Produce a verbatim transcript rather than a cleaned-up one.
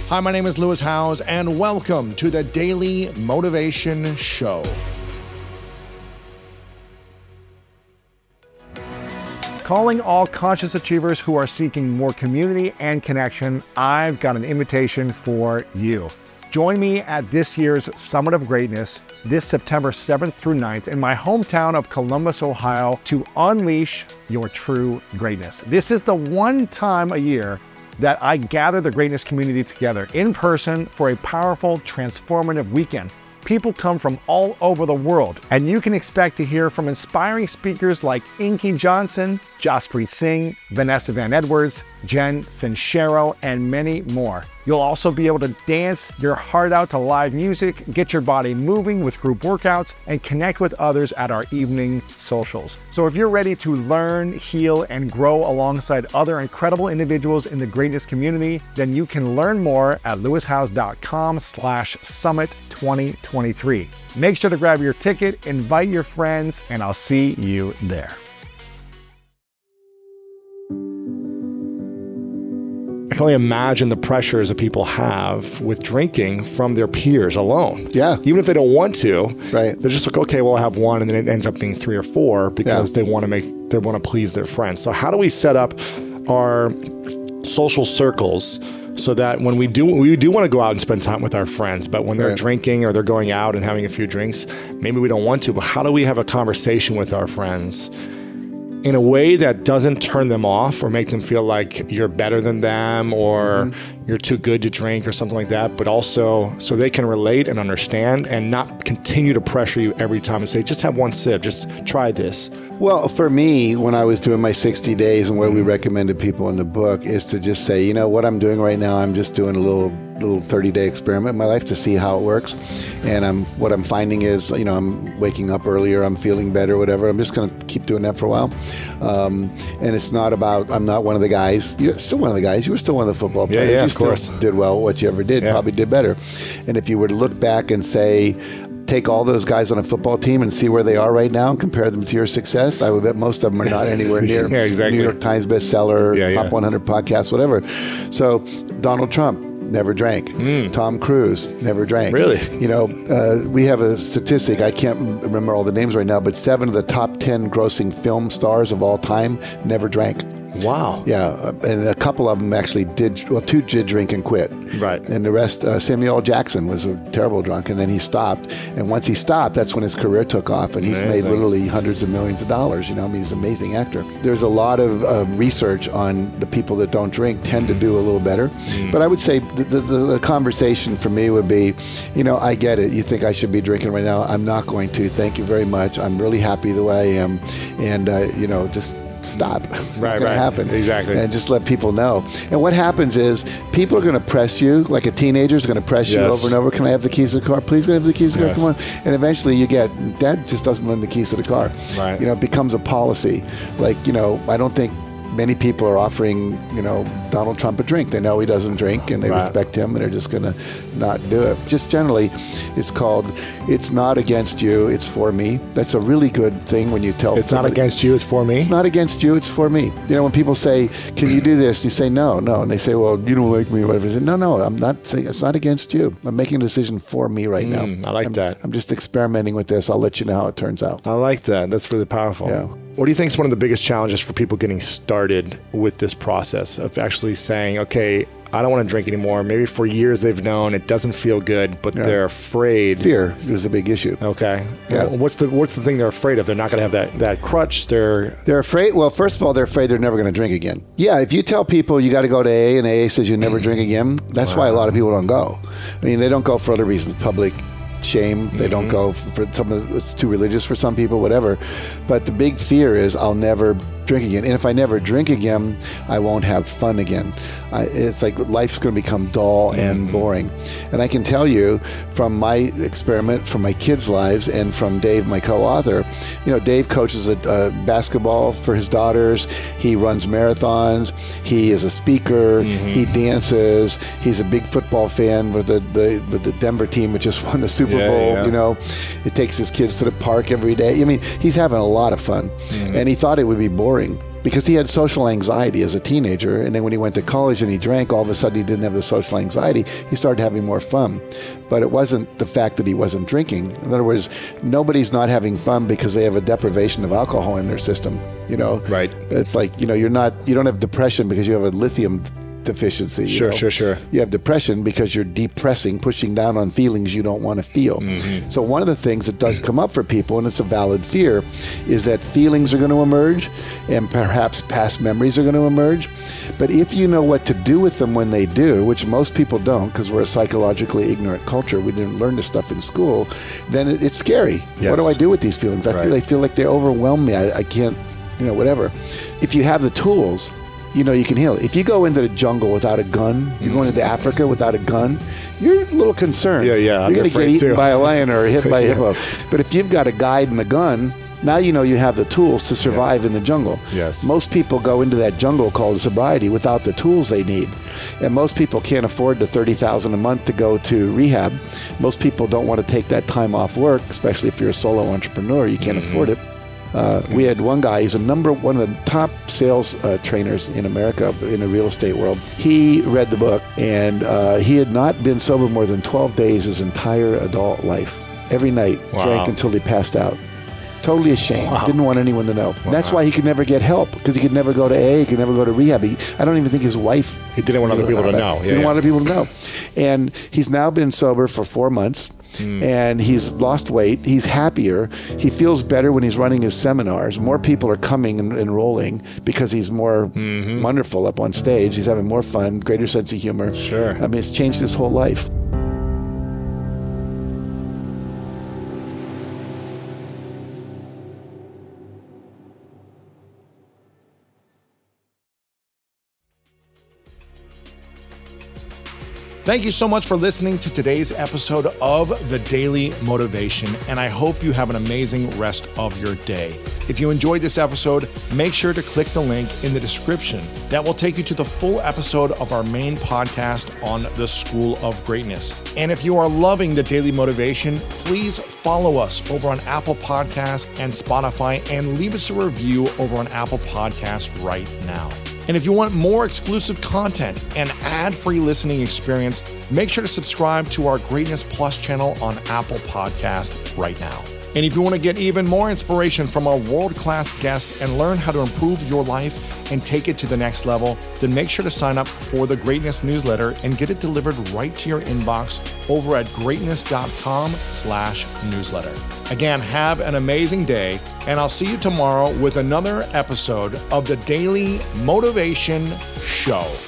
Hi, my name is Lewis Howes, and welcome to the Daily Motivation Show. Calling all conscious achievers who are seeking more community and connection, I've got an invitation for you. Join me at this year's Summit of Greatness this September seventh through ninth in my hometown of Columbus, Ohio, to unleash your true greatness. This is the one time a year that I gather the greatness community together in person for a powerful, transformative weekend. People come from all over the world, and you can expect to hear from inspiring speakers like Inky Johnson, Jaspreet Singh, Vanessa Van Edwards, Jen Sincero, and many more. You'll also be able to dance your heart out to live music, get your body moving with group workouts, and connect with others at our evening socials. So if you're ready to learn, heal, and grow alongside other incredible individuals in the greatness community, then you can learn more at lewishowes.com slash summit 2023. Make sure to grab your ticket, invite your friends, and I'll see you there. I can only imagine the pressures that people have with drinking from their peers alone. Yeah. Even if they don't want to, right? They're just like, okay, well, I'll have one, and then it ends up being three or four because yeah. they want to make, they want to please their friends. So how do we set up our social circles so that when we do, we do want to go out and spend time with our friends, but when they're right. drinking or they're going out and having a few drinks, maybe we don't want to, but how do we have a conversation with our friends in a way that doesn't turn them off or make them feel like you're better than them or mm-hmm. you're too good to drink or something like that, but also so they can relate and understand and not continue to pressure you every time and say, just have one sip, just try this. Well, for me, when I was doing my sixty days and what we recommended people in the book is to just say, you know, what I'm doing right now, I'm just doing a little little thirty-day experiment in my life to see how it works. And I'm what I'm finding is, you know, I'm waking up earlier, I'm feeling better, whatever. I'm just going to keep doing that for a while. Um, and it's not about, I'm not one of the guys. You're still one of the guys. You were still one of the football players. Yeah, yeah, you of still course. did well what you ever did, yeah. probably did better. And if you were to look back and say, take all those guys on a football team and see where they are right now and compare them to your success, I would bet most of them are not anywhere near yeah, exactly. New York Times bestseller, yeah, top yeah. one hundred podcast, whatever. So Donald Trump never drank. Mm. Tom Cruise never drank. Really? You know, uh, we have a statistic, I can't remember all the names right now, but seven of the top ten grossing film stars of all time never drank. Wow. Yeah, and a couple of them actually did, well, two did drink and quit. Right. And the rest, uh, Samuel L. Jackson was a terrible drunk, and then he stopped. And once he stopped, that's when his career took off, and he's amazing. Made literally hundreds of millions of dollars. You know, I mean, he's an amazing actor. There's a lot of uh, research on the people that don't drink tend to do a little better. Mm. But I would say the, the, the conversation for me would be, you know, I get it. You think I should be drinking right now. I'm not going to. Thank you very much. I'm really happy the way I am. And, uh, you know, just stop. It's right, not going right. to happen. Exactly. And just let people know. And what happens is people are going to press you, like a teenager is going to press you yes. over and over. Can I have the keys to the car? Please, can I have the keys to the yes. car? Come on. And eventually you get, Dad just doesn't lend the keys to the car. Right. You know, it becomes a policy. Like, you know, I don't think many people are offering, you know, Donald Trump a drink. They know he doesn't drink and they right. respect him and they're just going to not do it. Just generally, it's called, it's not against you, it's for me. That's a really good thing when you tell It's somebody, not against you, it's for me? It's not against you, it's for me. You know, when people say, can you do this? You say, no, no. And they say, well, you don't like me or whatever. I say, no, no, I'm not saying, it's not against you. I'm making a decision for me right mm, now. I like I'm, that. I'm just experimenting with this. I'll let you know how it turns out. I like that. That's really powerful. Yeah. What do you think is one of the biggest challenges for people getting started with this process of actually saying, okay, I don't want to drink anymore. Maybe for years they've known it doesn't feel good, but yeah. they're afraid. Fear is a big issue. Okay. Yeah. What's the what's the thing they're afraid of? They're not going to have that, that crutch. They're they're afraid. Well, first of all, they're afraid they're never going to drink again. Yeah. If you tell people you got to go to A A and A A says you never drink again, that's wow. why a lot of people don't go. I mean, they don't go for other reasons. Public shame. They mm-hmm. don't go for some of it's too religious for some people, whatever. But the big fear is I'll never drink again. And if I never drink again, I won't have fun again. I, it's like life's going to become dull and mm-hmm. boring. And I can tell you from my experiment, from my kids' lives, and from Dave, my co-author, you know, Dave coaches a, a basketball for his daughters. He runs marathons. He is a speaker. Mm-hmm. He dances. He's a big football fan with the, the with the Denver team, which just won the Super yeah, Bowl. Yeah. You know, he takes his kids to the park every day. I mean, he's having a lot of fun. Mm-hmm. And he thought it would be boring because he had social anxiety as a teenager. And then when he went to college and he drank, all of a sudden he didn't have the social anxiety. He started having more fun. But it wasn't the fact that he wasn't drinking. In other words, nobody's not having fun because they have a deprivation of alcohol in their system. You know, right? It's like, you know, you're not, you don't have depression because you have a lithium deficiency. You sure, know? sure, sure. You have depression because you're depressing, pushing down on feelings you don't want to feel. Mm-hmm. So one of the things that does come up for people, and it's a valid fear, is that feelings are going to emerge and perhaps past memories are going to emerge. But if you know what to do with them when they do, which most people don't because we're a psychologically ignorant culture, we didn't learn this stuff in school, then it, it's scary. Yes. What do I do with these feelings? I right. feel I feel like they overwhelm me. I, I can't, you know, whatever. If you have the tools, you know, you can heal it. If you go into the jungle without a gun, you're going into Africa without a gun, you're a little concerned. Yeah, yeah. You're going to get eaten too. by a lion or hit by a yeah. hippo. But if you've got a guide and a gun, now you know you have the tools to survive yeah. in the jungle. Yes. Most people go into that jungle called sobriety without the tools they need. And most people can't afford the thirty thousand dollars a month to go to rehab. Most people don't want to take that time off work, especially if you're a solo entrepreneur. You can't mm-hmm. afford it. Uh, we had one guy, he's a number one of the top sales uh, trainers in America in the real estate world. He read the book, and uh, he had not been sober more than twelve days his entire adult life. Every night, wow. drank until he passed out. Totally ashamed. Wow. Didn't want anyone to know. Wow. That's why he could never get help, because he could never go to A A, he could never go to rehab. He, I don't even think his wife... He didn't want other people to know. Yeah, didn't yeah. want other people to know. And he's now been sober for four months. Mm. And he's lost weight. He's happier. He feels better when he's running his seminars. More people are coming and enrolling because he's more mm-hmm. wonderful up on stage. He's having more fun, greater sense of humor. Sure. I mean, it's changed his whole life. Thank you so much for listening to today's episode of The Daily Motivation, and I hope you have an amazing rest of your day. If you enjoyed this episode, make sure to click the link in the description. That will take you to the full episode of our main podcast on the School of Greatness. And if you are loving The Daily Motivation, please follow us over on Apple Podcasts and Spotify, and leave us a review over on Apple Podcasts right now. And if you want more exclusive content and ad-free listening experience, make sure to subscribe to our Greatness Plus channel on Apple Podcast right now. And if you want to get even more inspiration from our world-class guests and learn how to improve your life and take it to the next level, then make sure to sign up for the Greatness newsletter and get it delivered right to your inbox over at greatness.com slash newsletter. Again, have an amazing day, and I'll see you tomorrow with another episode of the Daily Motivation Show.